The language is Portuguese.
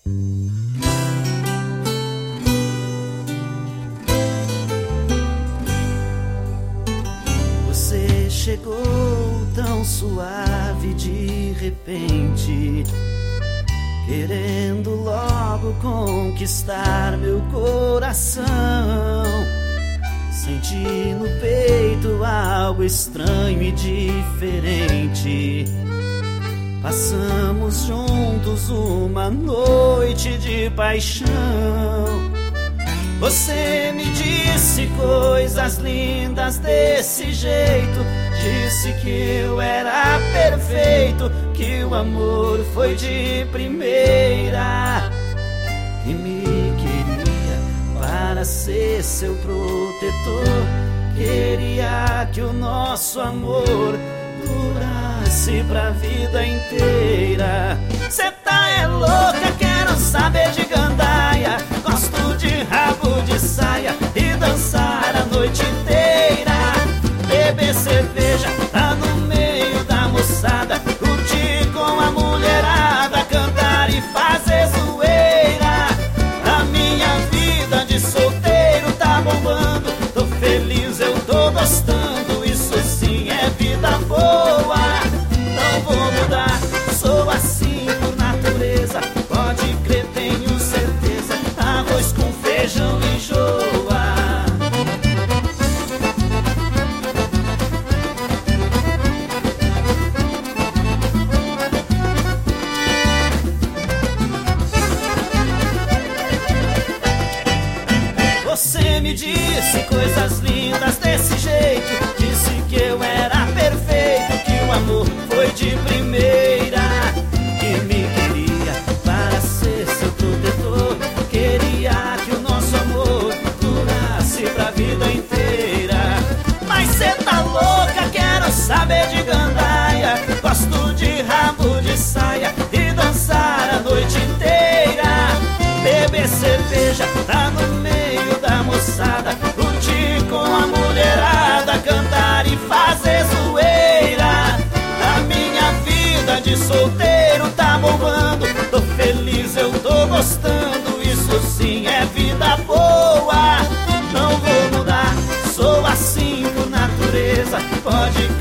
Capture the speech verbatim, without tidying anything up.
Você chegou tão suave de repente, querendo logo conquistar meu coração. Senti no peito algo estranho e diferente. Passamos juntos uma noite de paixão. Você me disse coisas lindas desse jeito. Disse que eu era perfeito, que o amor foi de primeira, que me queria para ser seu protetor. Queria que o nosso amor durasse pra vida inteira. Cê tá é louca, quero saber de gandaia. Gosto de rabo de saia e dançar a noite inteira. Beber cerveja, tá no meio da moçada, curtir com a mulherada, cantar e fazer zoeira. A minha vida de solteiro tá bombando, tô feliz, eu tô gostando, isso sim é vida boa. Não vou mudar, sou assim por natureza, pode crer, tenho certeza, arroz com feijão enjoa. Você me disse coisas lindas desse jeito. Disse que eu era perfeito, que o amor foi de primeira, que me queria para ser seu protetor. Queria que o nosso amor durasse pra vida inteira. Mas cê tá louca, quero saber de gandaia. Gosto de rabo de saia e dançar a noite inteira. Beber cerveja, tá no meio da moçada, curtir com a mulherada, cantar e fazer zoeira. A minha vida de solteiro tá bombando, tô feliz, eu tô gostando, isso sim é vida boa. Não vou mudar, sou assim por natureza, pode